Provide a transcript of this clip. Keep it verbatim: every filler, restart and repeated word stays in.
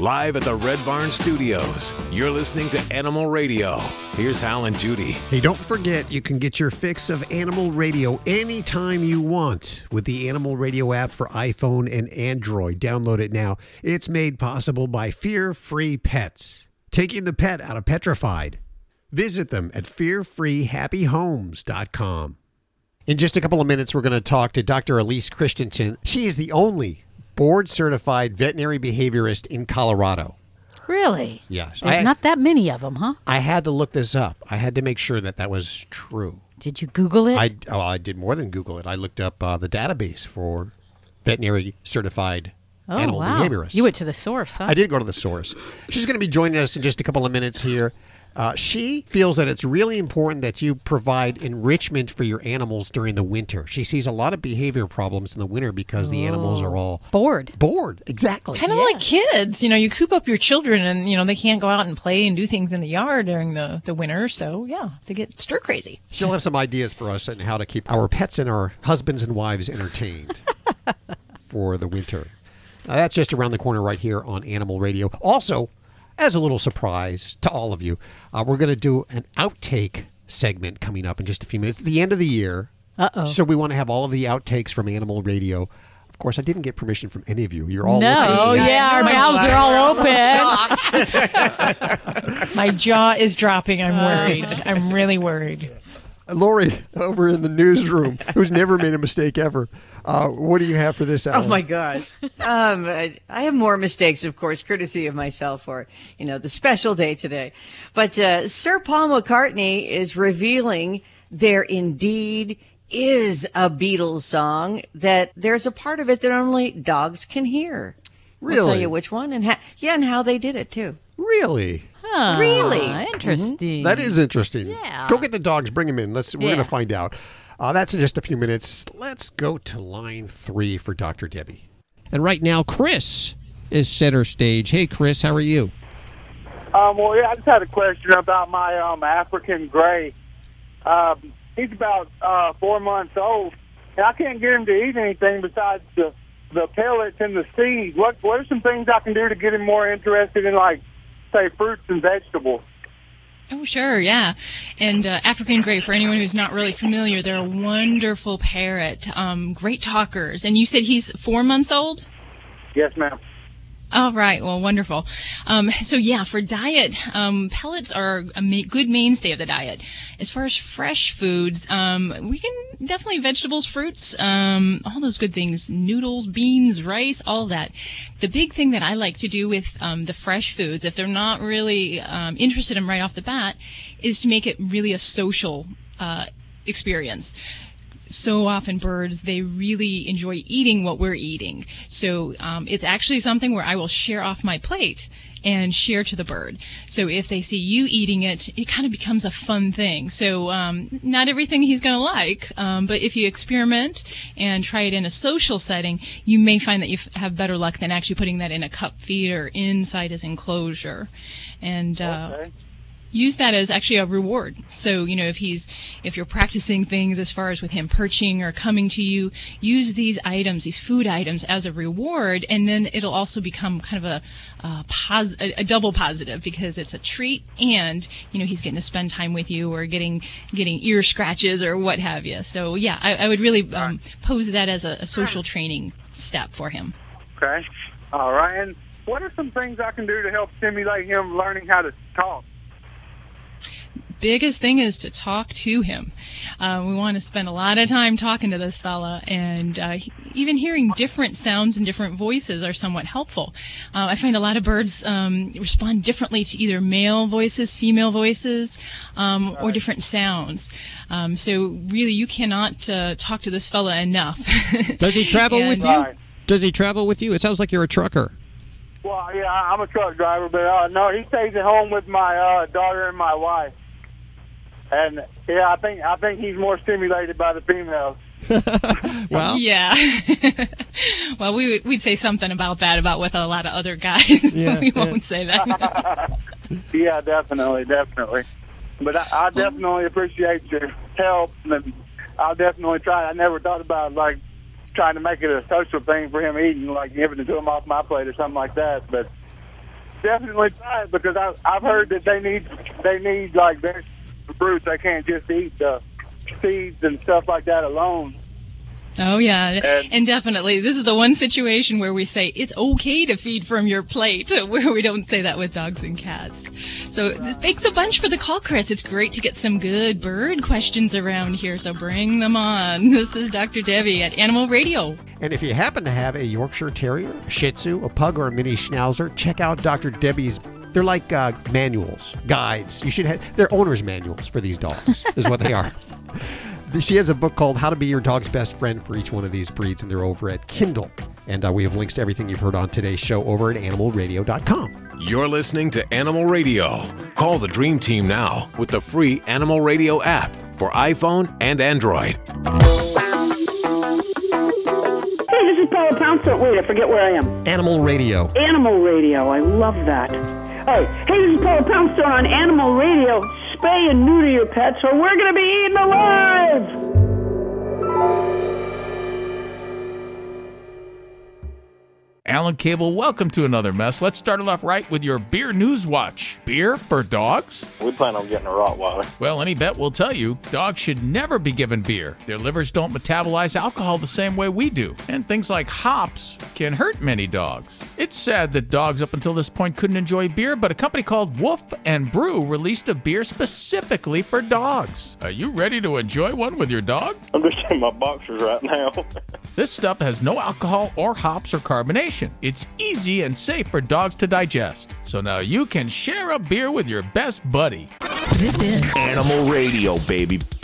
live at the Red Barn Studios. You're listening to Animal Radio. Here's Hal and Judy. Hey, don't forget you can get your fix of Animal Radio anytime you want with the Animal Radio app for iPhone and Android. Download it now. It's made possible by Fear Free Pets, taking the pet out of petrified. Visit them at fear free happy homes dot com. In just a couple of minutes, we're going to talk to Doctor Elise Christensen. She is the only board-certified veterinary behaviorist in Colorado. Really? Yes. There's I, not that many of them, huh? I had to look this up. I had to make sure that that was true. Did you Google it? I, oh, I did more than Google it. I looked up uh, the database for veterinary certified oh, animal wow. behaviorists. You went to the source, huh? I did go to the source. She's going to be joining us in just a couple of minutes here. Uh, she feels that it's really important that you provide enrichment for your animals during the winter. She sees a lot of behavior problems in the winter because the animals are all bored. Bored, exactly. Kind of Yeah. like kids. You know, you coop up your children and, you know, they can't go out and play and do things in the yard during the, the winter. So, yeah, they get stir crazy. She'll have some ideas for us on how to keep our pets and our husbands and wives entertained for the winter. Now, that's just around the corner right here on Animal Radio. Also, as a little surprise to all of you, uh, we're going to do an outtake segment coming up in just a few minutes. It's the end of the year. Uh-oh. So we want to have all of the outtakes from Animal Radio. Of course, I didn't get permission from any of you. You're all No, looking- oh, yeah, our My mouths are all open. My jaw is dropping. I'm worried. I'm really worried. Lori, over in the newsroom, who's never made a mistake ever. Uh, what do you have for this hour? Oh my gosh. Um, I, I have more mistakes, of course, courtesy of myself for, you know, the special day today. But uh, Sir Paul McCartney is revealing there indeed is a Beatles song, that there's a part of it that only dogs can hear. Really? I'll tell you which one and how, yeah, and how they did it too. Really? Huh, Really? Interesting. That is interesting. Yeah. Go get the dogs. Bring them in. Let's. We're Yeah. going to find out. Uh, that's in just a few minutes. Let's go to line three for Doctor Debbie. And right now, Chris is center stage. Hey, Chris, how are you? Um, well, yeah, I just had a question about my um, African gray. Um, he's about uh, four months old, and I can't get him to eat anything besides the, the pellets and the seeds. What What are some things I can do to get him more interested in, like, say, fruits and vegetables? Oh, sure, yeah. And uh, African Grey, for anyone who's not really familiar, they're a wonderful parrot, um, great talkers. And you said he's four months old? Yes, ma'am. All right. Well, wonderful. Um, so yeah, for diet, um, pellets are a ma- good mainstay of the diet. As far as fresh foods, um, we can definitely vegetables, fruits, um, all those good things, noodles, beans, rice, all that. The big thing that I like to do with um, the fresh foods, if they're not really um, interested in them right off the bat, is to make it really a social uh, experience. So often birds, they really enjoy eating what we're eating. So um, it's actually something where I will share off my plate and share to the bird. So if they see you eating it, it kind of becomes a fun thing. So um, not everything he's going to like, um, but if you experiment and try it in a social setting, you may find that you f- have better luck than actually putting that in a cup feed or inside his enclosure. And uh, Okay. use that as actually a reward. So, you know, if he's, if you're practicing things as far as with him perching or coming to you, use these items, these food items as a reward, and then it'll also become kind of a, a, pos- a, a double positive because it's a treat and, you know, he's getting to spend time with you or getting, getting ear scratches or what have you. So, yeah, I, I would really um, pose that as a, a social training step for him. Okay. All right. And what are some things I can do to help stimulate him learning how to talk? Biggest thing is to talk to him. Uh, we want to spend a lot of time talking to this fella, and uh, even hearing different sounds and different voices are somewhat helpful. Uh, I find a lot of birds um, respond differently to either male voices, female voices, um, or different sounds. Um, so really, you cannot uh, talk to this fella enough. Does he travel And- with you? Right. Does he travel with you? It sounds like you're a trucker. Well, yeah, I'm a truck driver, but uh, no, he stays at home with my uh, daughter and my wife. And yeah, I think I think he's more stimulated by the females. Well, Yeah. Well, we would, we'd say something about that about with a lot of other guys. Yeah, but we yeah. won't say that. Yeah, definitely, definitely. But I, I definitely appreciate your help, and I'll definitely try. I never thought about like trying to make it a social thing for him eating, like giving it to him off my plate or something like that. But definitely try it because I, I've heard that they need they need like vegetables and fruits. They can't just eat the seeds and stuff like that alone. Oh, yeah. And- And definitely, this is the one situation where we say it's okay to feed from your plate, where we don't say that with dogs and cats. So thanks a bunch for the call, Chris. It's great to get some good bird questions around here, so bring them on. This is Doctor Debbie at Animal Radio. And if you happen to have a Yorkshire Terrier, a Shih Tzu, a Pug, or a Mini Schnauzer, check out Doctor Debbie's. They're like uh, manuals, guides. You should have. They're owner's manuals for these dogs, is what they are. She has a book called How to Be Your Dog's Best Friend for each one of these breeds, and they're over at Kindle. And uh, we have links to everything you've heard on today's show over at animal radio dot com. You're listening to Animal Radio. Call the Dream Team now with the free Animal Radio app for iPhone and Android. Hey, this is Paula Pounce. Wait, I forget where I am. Animal Radio. Animal Radio. I love that. All right. Hey, this is Paula Poundstone on Animal Radio. Spay and neuter your pets or we're going to be eaten alive! Alan Cable, welcome to another mess. Let's start it off right with your beer news watch. Beer for dogs? We plan on getting a Rottweiler. Well, any vet will tell you, dogs should never be given beer. Their livers don't metabolize alcohol the same way we do. And things like hops can hurt many dogs. It's sad that dogs up until this point couldn't enjoy beer, but a company called Wolf and Brew released a beer specifically for dogs. Are you ready to enjoy one with your dog? I'm just in my boxers right now. This stuff has no alcohol or hops or carbonation. It's easy and safe for dogs to digest. So now you can share a beer with your best buddy. This is Animal Radio, baby.